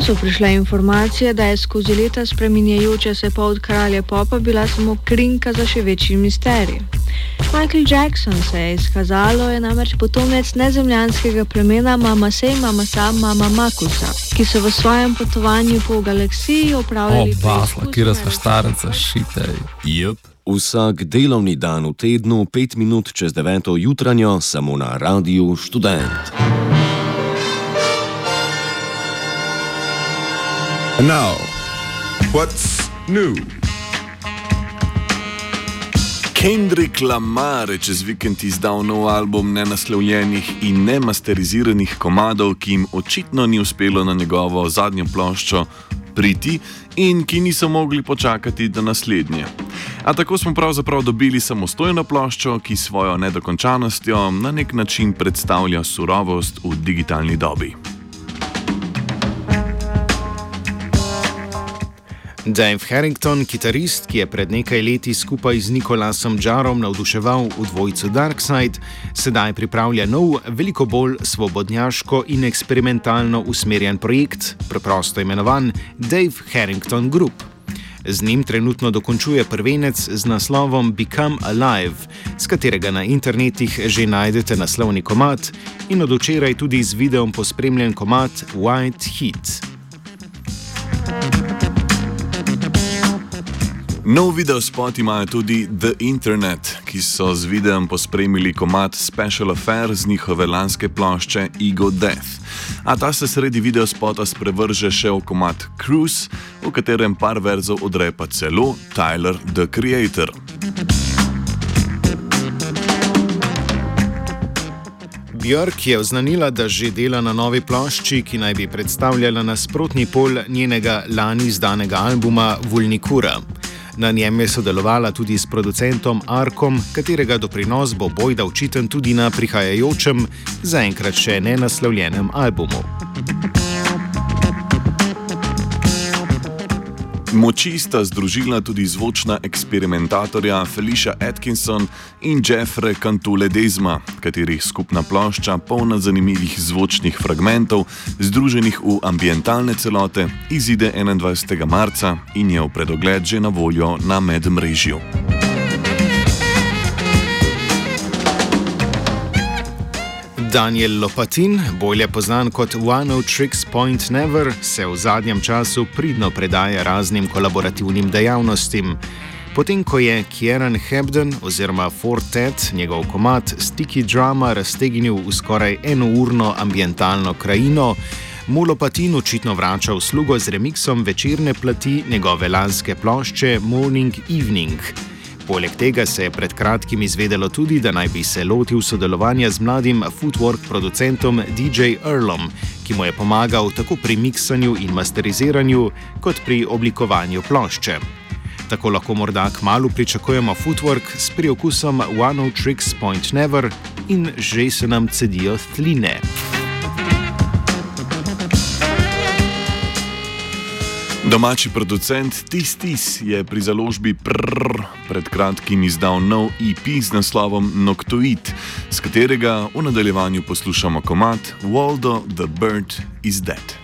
so prišle informacije, da je skozi leta spreminjajoča se pot kralja popa bila samo krinka za še večji misterij. Michael Jackson, se je izkazalo, je namreč potomec nezemljanskega plemena Mamasa Mama Makusa, ki so v svojem potovanju po galaksiji opravljali basla, kjer smo štarenca šitej. Jep, vsak delovni dan v tednu 5 minut čez 9. jutranjo samo na Radiu Študent. And now, what's new? Kendrick Lamar je čez vikend izdal nov album nenaslovljenih in nemasteriziranih komadov, ki jim očitno ni uspelo na njegovo zadnjo ploščo priti in ki niso mogli počakati do naslednje. A tako smo pravzaprav dobili samostojno ploščo, ki svojo nedokončanostjo na nek način predstavlja surovost v digitalni dobi. Dave Harrington, kitarist, ki je pred nekaj leti skupaj z Nicolasom Jarrom navduševal v dvojcu Darkside, sedaj pripravlja nov, veliko bolj svobodnjaško in eksperimentalno usmerjen projekt, preprosto imenovan Dave Harrington Group. Z njim trenutno dokončuje prvenec z naslovom Become Alive, s katerega na internetih že najdete naslovni komad in od včeraj tudi z videom pospremljen komad White Heat. Nov videospot imajo tudi The Internet, ki so z videom pospremili komad Special Affair z njihove lanske plošče Ego Death. A ta se sredi videospota sprevrže še v komad Cruise, v katerem par verzov odrepa celo Tyler, the Creator. Björk je oznanila, da že dela na novi plošči, ki naj bi predstavljala nasprotni pol njenega lani izdanega albuma Vulnikura. Na njem je sodelovala tudi s producentom Arkom, katerega doprinos bo bojda očiten tudi na prihajajočem, zaenkrat še nenaslovljenem albumu. Moči sta združila tudi zvočna eksperimentatorja Felicia Atkinson in Jeffrey Cantu-Ledesma, katerih skupna plošča, polna zanimivih zvočnih fragmentov, združenih v ambientalne celote, izide 21. marca in je v predogled že na voljo na medmrežju. Daniel Lopatin, bolje poznan kot One of Tricks Point Never, se v zadnjem času pridno predaja raznim kolaborativnim dejavnostim. Potem, ko je Kieran Hebden oziroma Fortet njegov komad Sticky Drama raztegnil v skoraj enourno ambientalno krajino, mu Lopatin očitno vrača uslugo z remiksom večerne plati njegove lanske plošče Morning Evening. Poleg tega se je pred kratkim izvedelo tudi, da naj bi se lotil sodelovanja z mladim footwork producentom DJ Earlom, ki mu je pomagal tako pri miksanju in masteriziranju, kot pri oblikovanju plošče. Tako lahko morda kmalu pričakujemo footwork s priokusom One of Tricks Point Never in že se nam cedijo tline. Domači producent Tis je pri založbi pred kratkim izdal nov EP z naslovom Noctuid, s katerega v nadaljevanju poslušamo komad Waldo the Bird is Dead.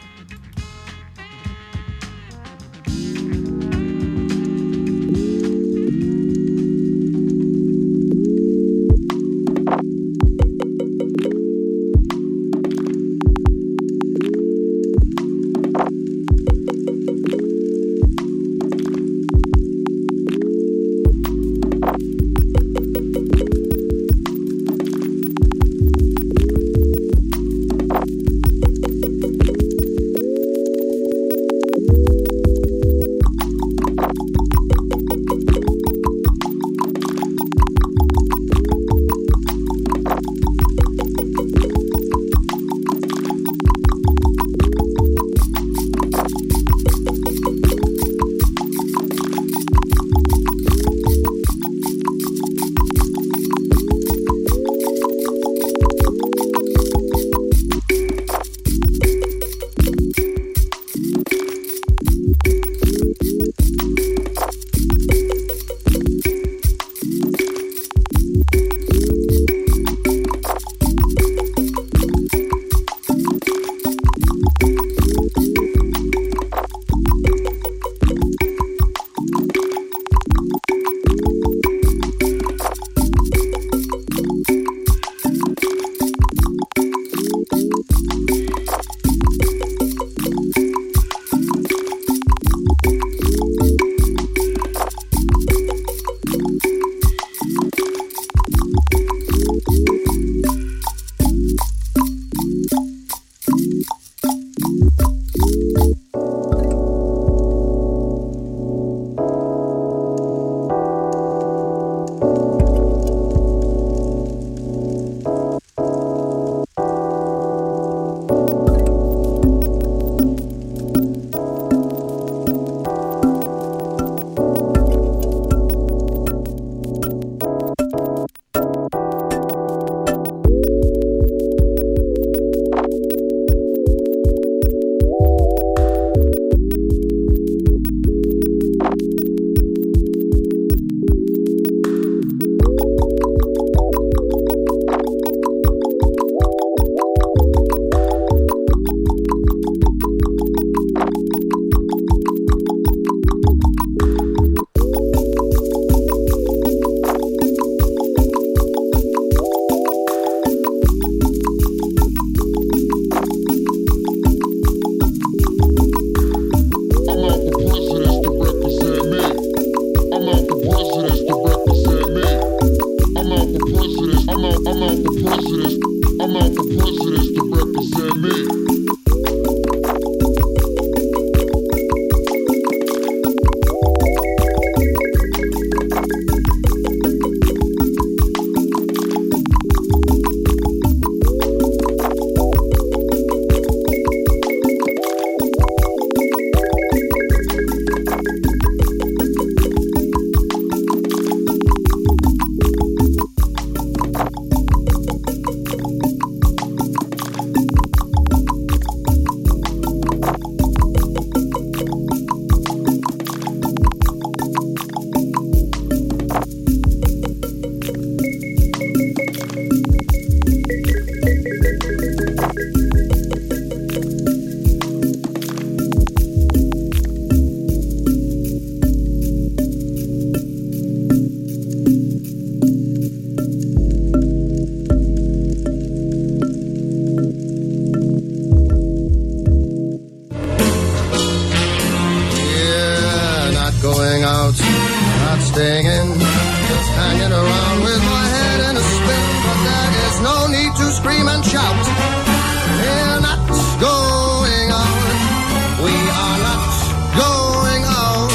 going out, not staying in, just hanging around with my head in a spin. But there is no need to scream and shout. We're not going out. We are not going out.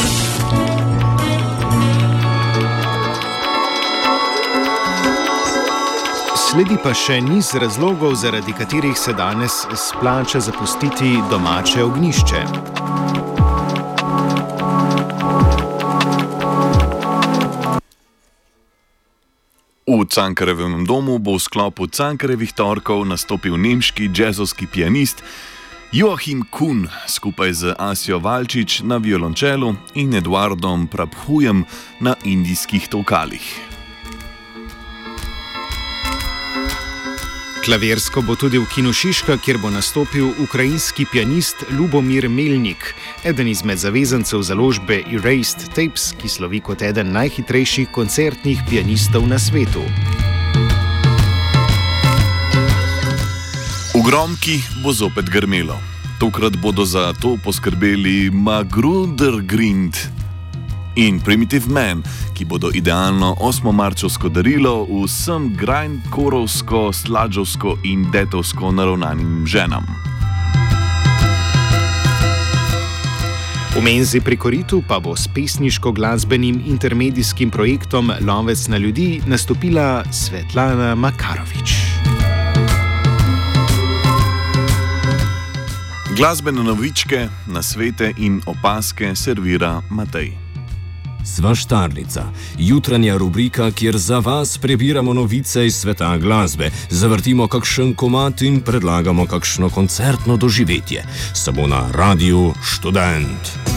Sledi pa še niz razlogov, zaradi katerih se danes splača zapustiti domače ognjišče. V Cankarjevem domu bo v sklopu Cankarjevih torkov nastopil nemški džezovski pianist Joachim Kuhn skupaj z Asjo Valčič na violončelu in Eduardom Prabhujem na indijskih tolkalih. Klavirsko bo tudi v Kinu Šiška, kjer bo nastopil ukrajinski pianist Lubomir Melnik, eden izmed zavezancev založbe Erased Tapes, ki slovi kot eden najhitrejših koncertnih pianistov na svetu. V Gromki bo zopet grmelo. Tokrat bodo za to poskrbeli Magrudergrind in Primitive Man, ki bodo idealno 8-marčovsko darilo vsem grindkorovsko, sladžovsko in detovsko naravnanim ženam. V menzi pri Koritu pa bo s pesniško-glasbenim intermedijskim projektom Lovec na ljudi nastopila Svetlana Makarovič. Glasbene novičke, nasvete in opaske servira Matej. Svaštarnica, jutranja rubrika, kjer za vas prebiramo novice iz sveta glasbe, zavrtimo kakšen komad in predlagamo kakšno koncertno doživetje. Samo na Radiu Študent.